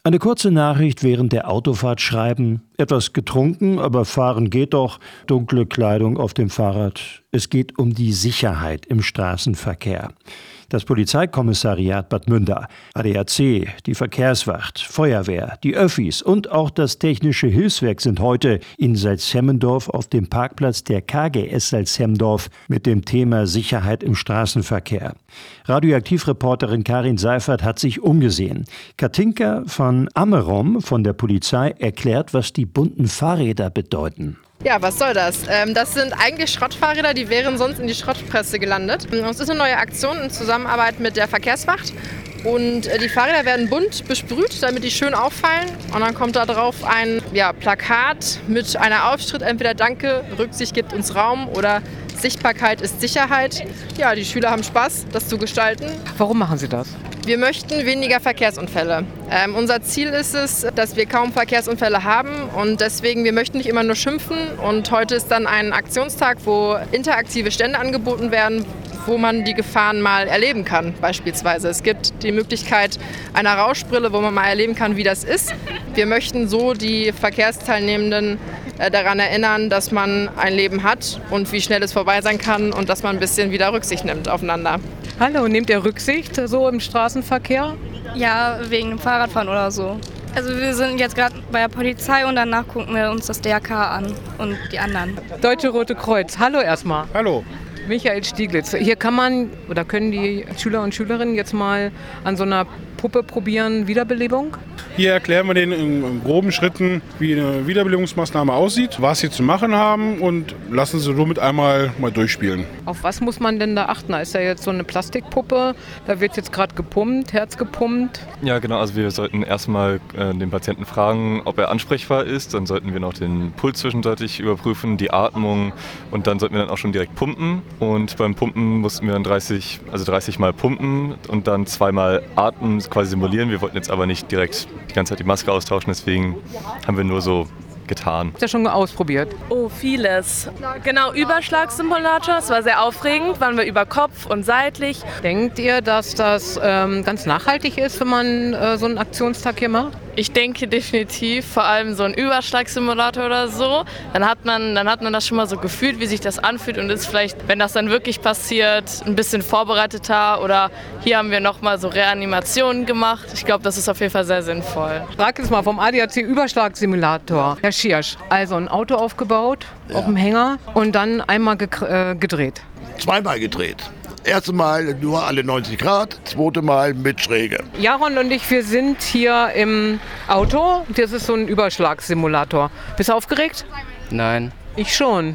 Eine kurze Nachricht während der Autofahrt schreiben, etwas getrunken, aber fahren geht doch, dunkle Kleidung auf dem Fahrrad. Es geht um die Sicherheit im Straßenverkehr. Das Polizeikommissariat Bad Münder, ADAC, die Verkehrswacht, Feuerwehr, die Öffis und auch das Technische Hilfswerk sind heute in Salzhemmendorf auf dem Parkplatz der KGS Salzhemmendorf mit dem Thema Sicherheit im Straßenverkehr. Radioaktivreporterin Karin Seifert hat sich umgesehen. Katinka von Amerom von der Polizei erklärt, was die bunten Fahrräder bedeuten. Ja, was soll das? Das sind eigentlich Schrottfahrräder, die wären sonst in die Schrottpresse gelandet. Es ist eine neue Aktion in Zusammenarbeit mit der Verkehrswacht. Und die Fahrräder werden bunt besprüht, damit die schön auffallen. Und dann kommt da drauf ein Plakat mit einer Aufschrift, entweder Danke, Rücksicht gibt uns Raum oder Sichtbarkeit ist Sicherheit. Ja, die Schüler haben Spaß, das zu gestalten. Warum machen Sie das? Wir möchten weniger Verkehrsunfälle. Unser Ziel ist es, dass wir kaum Verkehrsunfälle haben und deswegen, wir möchten nicht immer nur schimpfen. Und heute ist dann ein Aktionstag, wo interaktive Stände angeboten werden, wo man die Gefahren mal erleben kann beispielsweise. Es gibt die Möglichkeit einer Rauschbrille, wo man mal erleben kann, wie das ist. Wir möchten so die Verkehrsteilnehmenden daran erinnern, dass man ein Leben hat und wie schnell es vorbei sein kann und dass man ein bisschen wieder Rücksicht nimmt aufeinander. Hallo, nehmt ihr Rücksicht so im Straßenverkehr? Ja, wegen dem Fahrradfahren oder so. Also wir sind jetzt gerade bei der Polizei und danach gucken wir uns das DRK an und die anderen. Deutsche Rote Kreuz, hallo erstmal. Hallo. Michael Stieglitz. Hier kann man oder können die Schüler und Schülerinnen jetzt mal an so einer Puppe probieren, Wiederbelebung? Hier erklären wir denen in groben Schritten, wie eine Wiederbelebungsmaßnahme aussieht, was sie zu machen haben und lassen sie somit einmal mal durchspielen. Auf was muss man denn da achten? Da ist ja jetzt so eine Plastikpuppe, da wird jetzt gerade gepumpt, Herz gepumpt. Ja genau, also wir sollten erstmal den Patienten fragen, ob er ansprechbar ist. Dann sollten wir noch den Puls zwischenzeitlich überprüfen, die Atmung und dann sollten wir dann auch schon direkt pumpen. Und beim Pumpen mussten wir dann 30 Mal pumpen und dann 2-mal atmen, quasi simulieren. Wir wollten jetzt aber nicht direkt die ganze Zeit die Maske austauschen, deswegen haben wir nur so getan. Habt ihr schon ausprobiert? Oh, vieles. Genau, Überschlagssimulator, es war sehr aufregend, waren wir über Kopf und seitlich. Denkt ihr, dass das ganz nachhaltig ist, wenn man so einen Aktionstag hier macht? Ich denke definitiv, vor allem so ein Überschlagssimulator oder so, dann hat man das schon mal so gefühlt, wie sich das anfühlt und ist vielleicht, wenn das dann wirklich passiert, ein bisschen vorbereiteter oder hier haben wir nochmal so Reanimationen gemacht. Ich glaube, das ist auf jeden Fall sehr sinnvoll. Frag jetzt mal vom ADAC Überschlagssimulator. Herr Schiersch, also ein Auto aufgebaut, auf dem Hänger und dann einmal gedreht. Zweimal gedreht. Erste Mal nur alle 90 Grad, zweite Mal mit Schräge. Jaron und ich, wir sind hier im Auto. Das ist so ein Überschlagssimulator. Bist du aufgeregt? Nein. Ich schon.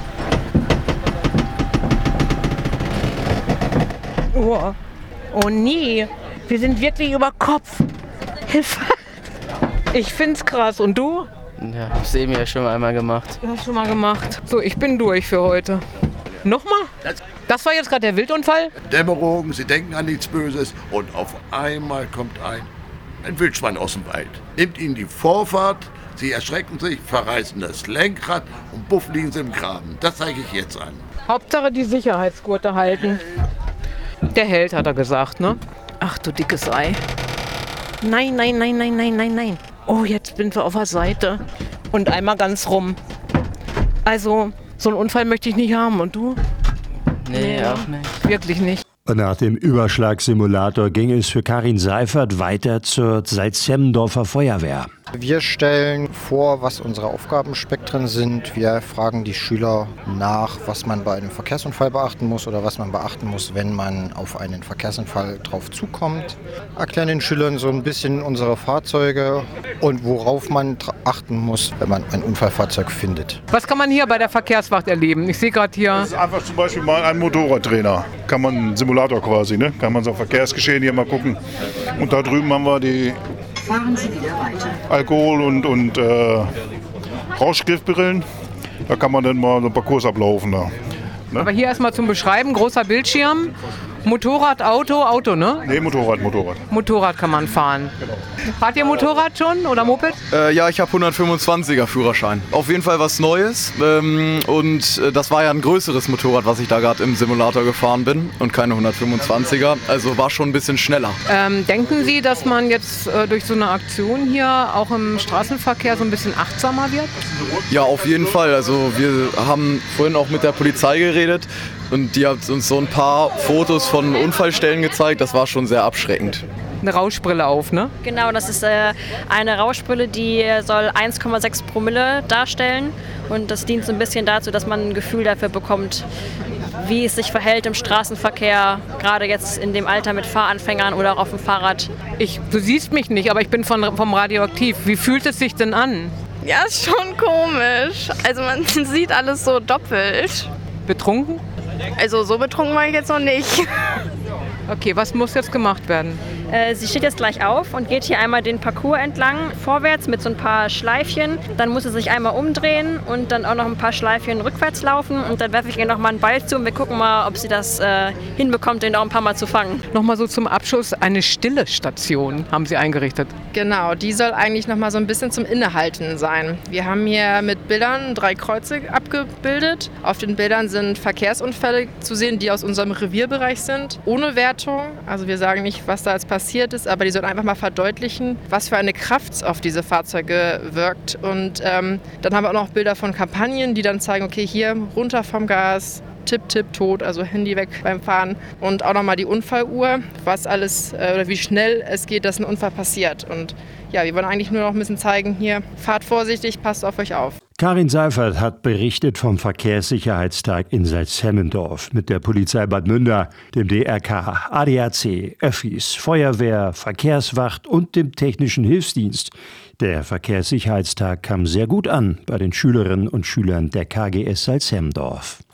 Oh nee, wir sind wirklich über Kopf. Hilfe. Ich find's krass. Und du? Ja, hab's eben ja schon einmal gemacht. Du hast schon mal gemacht. So, ich bin durch für heute. Nochmal? Das war jetzt gerade der Wildunfall? Dämmerung, sie denken an nichts Böses und auf einmal kommt ein Wildschwein aus dem Wald. Nimmt ihnen die Vorfahrt, sie erschrecken sich, verreißen das Lenkrad und buff liegen sie im Graben. Das zeige ich jetzt an. Hauptsache die Sicherheitsgurte halten. Der Held, hat er gesagt, ne? Ach du dickes Ei. Nein, nein, nein, nein, nein, nein, nein. Oh, jetzt sind wir auf der Seite. Und einmal ganz rum. Also, so einen Unfall möchte ich nicht haben. Und du? Nee, auch nicht. Wirklich nicht. Nach dem Überschlagssimulator ging es für Karin Seifert weiter zur Salzhemmendorfer Feuerwehr. Wir stellen vor, was unsere Aufgabenspektren sind. Wir fragen die Schüler nach, was man bei einem Verkehrsunfall beachten muss oder was man beachten muss, wenn man auf einen Verkehrsunfall drauf zukommt. Erklären den Schülern so ein bisschen unsere Fahrzeuge und worauf man achten muss, wenn man ein Unfallfahrzeug findet. Was kann man hier bei der Verkehrswacht erleben? Ich sehe gerade hier... Das ist einfach zum Beispiel mal ein Motorradtrainer. Kann man einen Simulator quasi, ne? Kann man so Verkehrsgeschehen hier mal gucken. Und da drüben haben wir die Alkohol- und Rauschgiftbrillen. Da kann man dann mal so einen Parcours ablaufen. Da, ne? Aber hier erstmal zum Beschreiben, großer Bildschirm Motorrad, Auto, ne? Nee, Motorrad. Motorrad kann man fahren. Genau. Fahrt ihr Motorrad schon oder Moped? Ja, ich habe 125er Führerschein. Auf jeden Fall was Neues. Und das war ja ein größeres Motorrad, was ich da gerade im Simulator gefahren bin und keine 125er. Also war schon ein bisschen schneller. Denken Sie, dass man jetzt durch so eine Aktion hier auch im Straßenverkehr so ein bisschen achtsamer wird? Ja, auf jeden Fall. Also wir haben vorhin auch mit der Polizei geredet und die hat uns so ein paar Fotos von Unfallstellen gezeigt. Das war schon sehr abschreckend. Eine Rauschbrille auf, ne? Genau, das ist eine Rauschbrille, die soll 1,6 Promille darstellen. Und das dient so ein bisschen dazu, dass man ein Gefühl dafür bekommt, wie es sich verhält im Straßenverkehr, gerade jetzt in dem Alter mit Fahranfängern oder auch auf dem Fahrrad. Du siehst mich nicht, aber ich bin vom Radioaktiv. Wie fühlt es sich denn an? Ja, ist schon komisch. Also man sieht alles so doppelt. Betrunken? Also so betrunken war ich jetzt noch nicht. Okay, was muss jetzt gemacht werden? Sie steht jetzt gleich auf und geht hier einmal den Parcours entlang, vorwärts mit so ein paar Schleifchen. Dann muss sie sich einmal umdrehen und dann auch noch ein paar Schleifchen rückwärts laufen. Und dann werfe ich ihr noch mal einen Ball zu und wir gucken mal, ob sie das hinbekommt, den auch ein paar Mal zu fangen. Nochmal so zum Abschluss, eine stille Station haben Sie eingerichtet. Genau, die soll eigentlich noch mal so ein bisschen zum Innehalten sein. Wir haben hier mit Bildern 3 Kreuze abgebildet. Auf den Bildern sind Verkehrsunfälle zu sehen, die aus unserem Revierbereich sind, ohne Wertung. Also wir sagen nicht, was da jetzt passiert ist, aber die sollen einfach mal verdeutlichen, was für eine Kraft auf diese Fahrzeuge wirkt. Und dann haben wir auch noch Bilder von Kampagnen, die dann zeigen, okay, hier runter vom Gas, Tipp, Tipp, tot, also Handy weg beim Fahren. Und auch nochmal die Unfalluhr, was alles oder wie schnell es geht, dass ein Unfall passiert. Und ja, wir wollen eigentlich nur noch ein bisschen zeigen, hier, fahrt vorsichtig, passt auf euch auf. Karin Seifert hat berichtet vom Verkehrssicherheitstag in Salzhemmendorf mit der Polizei Bad Münder, dem DRK, ADAC, Öffis, Feuerwehr, Verkehrswacht und dem Technischen Hilfsdienst. Der Verkehrssicherheitstag kam sehr gut an bei den Schülerinnen und Schülern der KGS Salzhemmendorf.